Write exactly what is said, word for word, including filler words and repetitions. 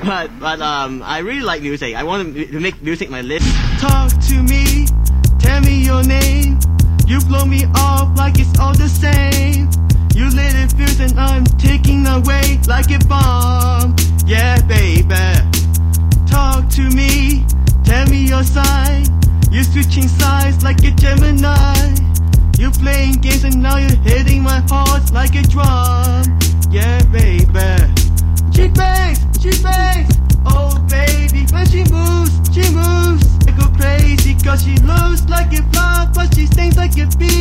but but um, I really like music. I want to make music my list. Talk to me, tell me your name. You blow me off like it's all the same. You lit it fuse and I'm taking away like a bomb. Yeah, baby. Talk to me, tell me your side. You switching sides like a Gemini. You playing games and now you're hitting my heart like a drum. Yeah, baby. She bangs, she bangs. Oh, baby, when she moves, she moves. I go crazy cause she loves like a flower, but she stings like a bee.